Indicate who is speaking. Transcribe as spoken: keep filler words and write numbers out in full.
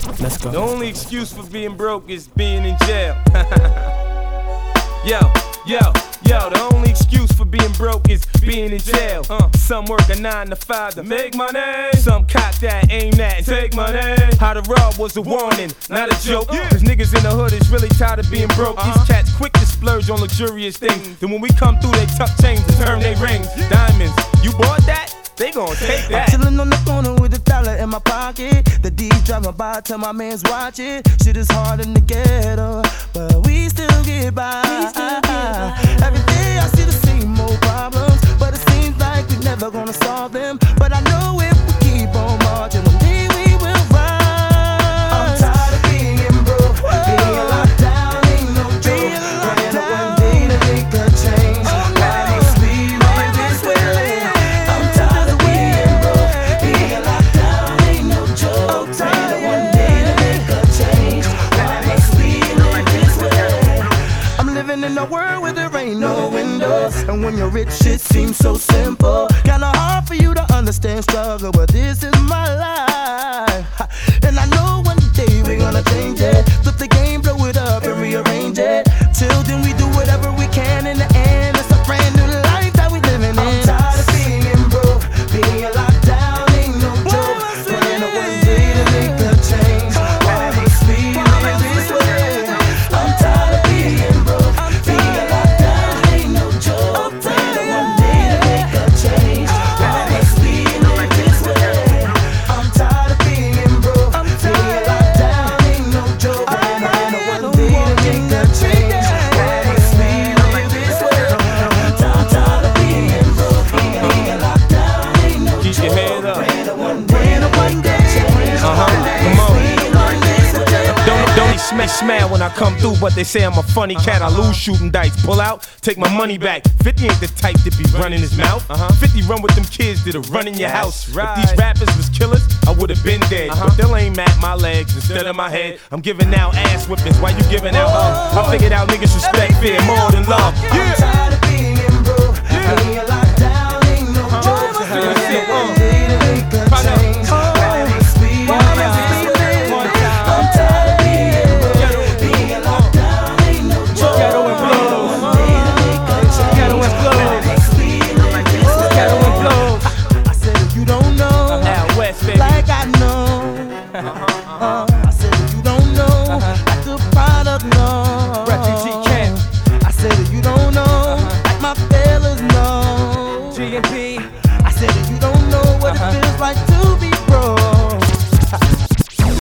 Speaker 1: Let's go.
Speaker 2: The only excuse for being broke is being in jail. Yo, yo, yo, the only excuse for being broke is being in jail. Uh, some work a nine to five to make money. Some cock that, aim that, and take money. How to rob was a warning, not a joke. Cause niggas in the hood is really tired of being broke. These cats quick to splurge on luxurious things. Then when we come through, they tuck chains and turn they rings. Diamonds, you bought that? They gon' take that.
Speaker 3: I'm chillin' on the corner with a dollar in my pocket. The D's driving by, tell my mans watch it. Shit is hard in the ghetto, but we still get by. We still get by. Every day I see the same old problems, but it seems like we never gonna solve them. But I know if we keep on marching, one day we will rise. I'm tired of being broke, being locked down, ain't no joke. Praying that one day to make a change. That ain't sweet, man, this way. I'm tired of being broke, being locked down, ain't no joke. Praying that one day to make a change. That ain't sweet, man, this way. I'm living in a world where there ain't no windows, and when you're rich, shit seems so simple. Kinda hard for you to understand struggle, but this is my life, and I know one day we're gonna change it. Flip the game, blow it up, and rearrange it. Till then, we do whatever we can. In the end, it's a brand new life that we living in. I'm tired of being broke, being locked down, ain't no joke. Praying that one day to make a change. That ain't sweet, man, this way. I'm tired of being broke, being locked down, ain't no joke. Praying that one day to make a change. That ain't sweet, man, this way. I'm tired of being broke, being locked down, ain't no joke. Praying that one day to make a change. That ain't sweet, man, this way. I'm tired of being broke, being locked down, ain't no joke.
Speaker 2: Keep your head up.
Speaker 3: Praying that one day to one day.
Speaker 2: Uh-huh, come on. Don't, don't smash smile when I come through, but they say I'm a funny cat. I lose shooting dice, pull out, take my money back. fifty ain't the type to be running his mouth. Uh-huh. fifty run with them kids that'll run in your house. Right. If these rappers was killers, I would've been dead. Uh-huh. But they'll aim at my legs instead of my head. I'm giving out ass whippings while you giving out love. I figured out niggas respect fear more than love.
Speaker 3: I'm tired of being broke, being locked down, ain't no joke. Praying that one day to make a change. That ain't sweet, man, this way. I'm tired of being broke, being locked down, ain't no joke.
Speaker 2: Ghetto and blows.
Speaker 3: One day to make a change.
Speaker 2: Ghetto and blows.
Speaker 3: That ain't sweet, man, this way.
Speaker 2: Ghetto and blows.
Speaker 3: I said if you don't know,
Speaker 2: Out west, baby.
Speaker 3: like I know. Uh-huh, uh-huh.